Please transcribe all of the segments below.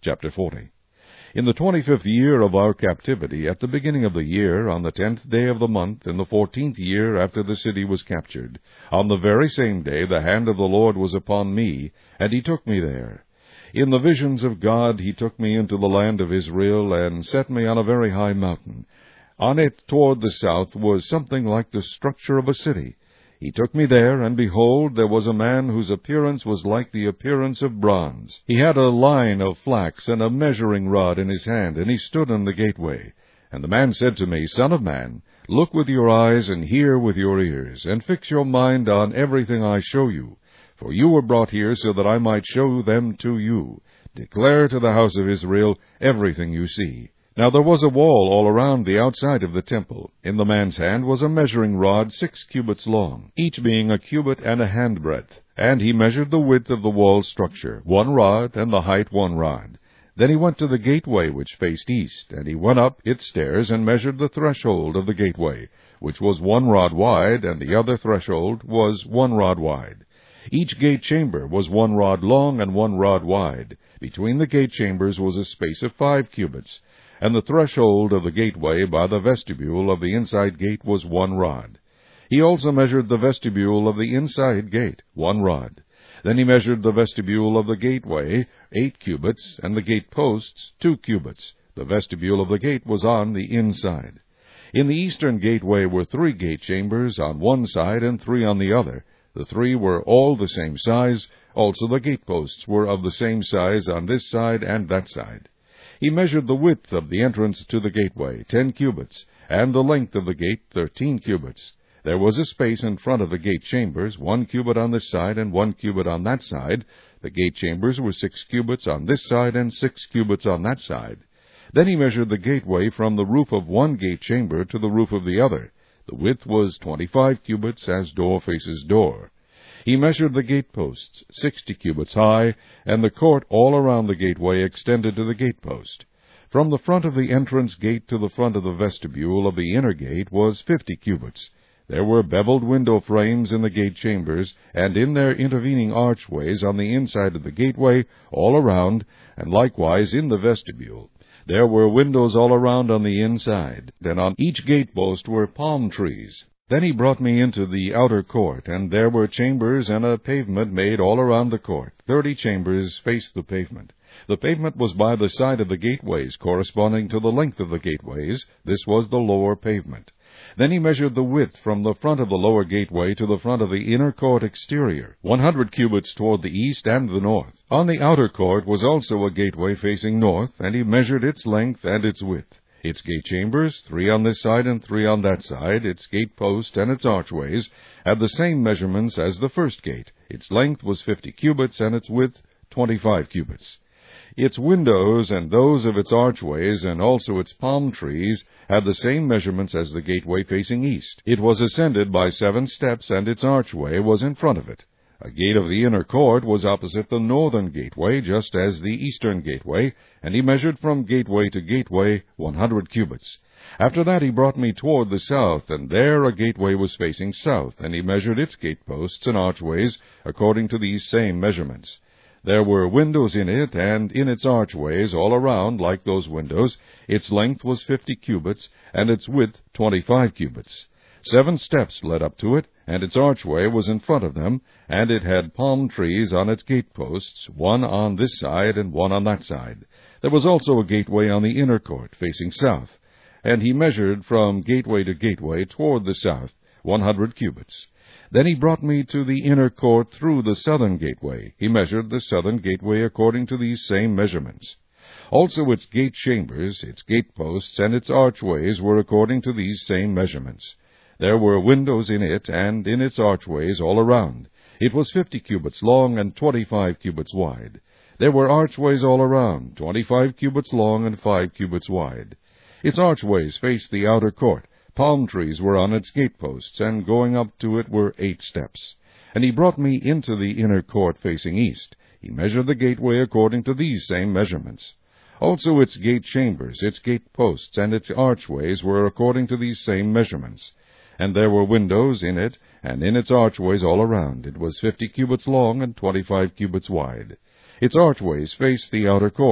Chapter 40. In the 25th year of our captivity, at the beginning of the year, on the 10th day of the month, in the 14th year after the city was captured, on the very same day the hand of the Lord was upon me, and he took me there. In the visions of God he took me into the land of Israel, and set me on a very high mountain. On it toward the south was something like the structure of a city. He took me there, and behold, there was a man whose appearance was like the appearance of bronze. He had a line of flax and a measuring rod in his hand, and he stood in the gateway. And the man said to me, Son of man, look with your eyes and hear with your ears, and fix your mind on everything I show you. For you were brought here so that I might show them to you. Declare to the house of Israel everything you see. Now there was a wall all around the outside of the temple. In the man's hand was a measuring rod 6 cubits long, each being a cubit and a handbreadth. And he measured the width of the wall structure, 1 rod, and the height 1 rod. Then he went to the gateway which faced east, and he went up its stairs and measured the threshold of the gateway, which was 1 rod wide, and the other threshold was 1 rod wide. Each gate chamber was 1 rod long and 1 rod wide. Between the gate chambers was a space of 5 cubits. And the threshold of the gateway by the vestibule of the inside gate was 1 rod. He also measured the vestibule of the inside gate, 1 rod. Then he measured the vestibule of the gateway, 8 cubits, and the gate posts, 2 cubits. The vestibule of the gate was on the inside. In the eastern gateway were 3 gate chambers on one side and 3 on the other. The 3 were all the same size. Also the gate posts were of the same size on this side and that side. He measured the width of the entrance to the gateway, 10 cubits, and the length of the gate, 13 cubits. There was a space in front of the gate chambers, 1 cubit on this side and 1 cubit on that side. The gate chambers were 6 cubits on this side and 6 cubits on that side. Then he measured the gateway from the roof of one gate chamber to the roof of the other. The width was 25 cubits, as door faces door. He measured the gate posts, 60 cubits high, and the court all around the gateway extended to the gate post. From the front of the entrance gate to the front of the vestibule of the inner gate was 50 cubits. There were beveled window frames in the gate chambers, and in their intervening archways on the inside of the gateway, all around, and likewise in the vestibule. There were windows all around on the inside, and on each gate post were palm trees. Then he brought me into the outer court, and there were chambers and a pavement made all around the court. 30 chambers faced the pavement. The pavement was by the side of the gateways, corresponding to the length of the gateways. This was the lower pavement. Then he measured the width from the front of the lower gateway to the front of the inner court exterior, 100 cubits toward the east and the north. On the outer court was also a gateway facing north, and he measured its length and its width. Its gate chambers, 3 on this side and 3 on that side, its gate posts and its archways, had the same measurements as the first gate. Its length was 50 cubits, and its width 25 cubits. Its windows and those of its archways, and also its palm trees, had the same measurements as the gateway facing east. It was ascended by 7 steps, and its archway was in front of it. A gate of the inner court was opposite the northern gateway, just as the eastern gateway, and he measured from gateway to gateway 100 cubits. After that he brought me toward the south, and there a gateway was facing south, and he measured its gate posts and archways according to these same measurements. There were windows in it, and in its archways all around, like those windows. Its length was 50 cubits, and its width 25 cubits. 7 steps led up to it, and its archway was in front of them, and it had palm trees on its gate posts, 1 on this side and 1 on that side. There was also a gateway on the inner court, facing south, and he measured from gateway to gateway toward the south, 100 cubits. Then he brought me to the inner court through the southern gateway. He measured the southern gateway according to these same measurements. Also its gate chambers, its gate posts, and its archways were according to these same measurements. There were windows in it, and in its archways all around. It was 50 cubits long and 25 cubits wide. There were archways all around, 25 cubits long and 5 cubits wide. Its archways faced the outer court. Palm trees were on its gate posts, and going up to it were 8 steps. And he brought me into the inner court facing east. He measured the gateway according to these same measurements. Also its gate chambers, its gate posts, and its archways were according to these same measurements. And there were windows in it, and in its archways all around. It was 50 cubits long and 25 cubits wide. Its archways faced the outer court.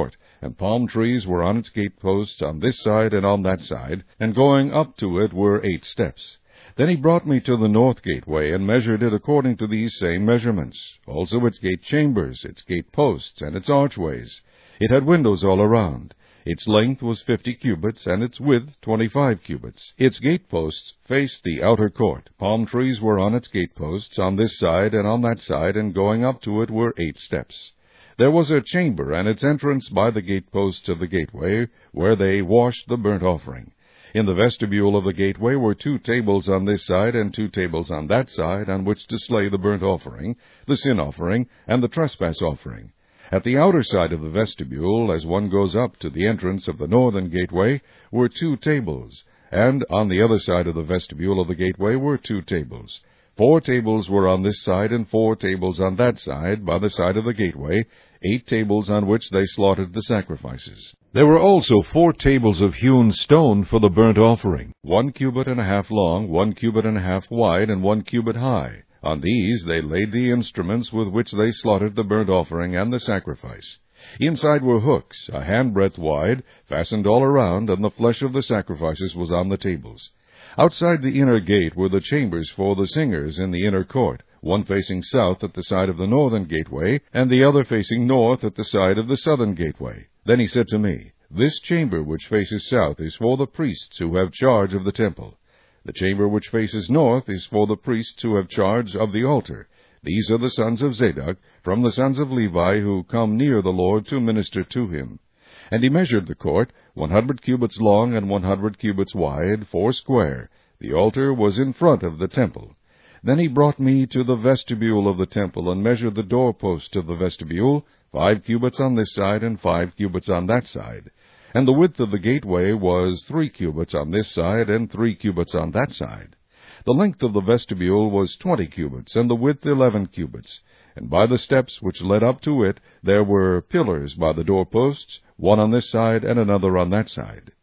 and palm trees were on its gateposts on this side and on that side, and going up to it were 8 steps. Then he brought me to the north gateway, and measured it according to these same measurements, also its gate chambers, its gate posts, and its archways. It had windows all around. Its length was 50 cubits, and its width 25 cubits. Its gateposts faced the outer court. Palm trees were on its gateposts on this side and on that side, and going up to it were 8 steps. There was a chamber and its entrance by the gateposts of the gateway, where they washed the burnt offering. In the vestibule of the gateway were 2 tables on this side and 2 tables on that side, on which to slay the burnt offering, the sin offering, and the trespass offering. At the outer side of the vestibule, as one goes up to the entrance of the northern gateway, were 2 tables, and on the other side of the vestibule of the gateway were 2 tables. 4 tables were on this side, and 4 tables on that side, by the side of the gateway, 8 tables on which they slaughtered the sacrifices. There were also 4 tables of hewn stone for the burnt offering, 1 cubit and a half long, 1 cubit and a half wide, and 1 cubit high. On these they laid the instruments with which they slaughtered the burnt offering and the sacrifice. Inside were hooks, a handbreadth wide, fastened all around, and the flesh of the sacrifices was on the tables. Outside the inner gate were the chambers for the singers in the inner court, one facing south at the side of the northern gateway, and the other facing north at the side of the southern gateway. Then he said to me, "This chamber which faces south is for the priests who have charge of the temple. The chamber which faces north is for the priests who have charge of the altar. These are the sons of Zadok, from the sons of Levi, who come near the Lord to minister to him." And he measured the court, 100 cubits long and 100 cubits wide, 4 square. The altar was in front of the temple. Then he brought me to the vestibule of the temple, and measured the doorpost of the vestibule, 5 cubits on this side and 5 cubits on that side. And the width of the gateway was 3 cubits on this side and 3 cubits on that side. The length of the vestibule was 20 cubits, and the width 11 cubits. And by the steps which led up to it there were pillars by the doorposts, one on this side and another on that side.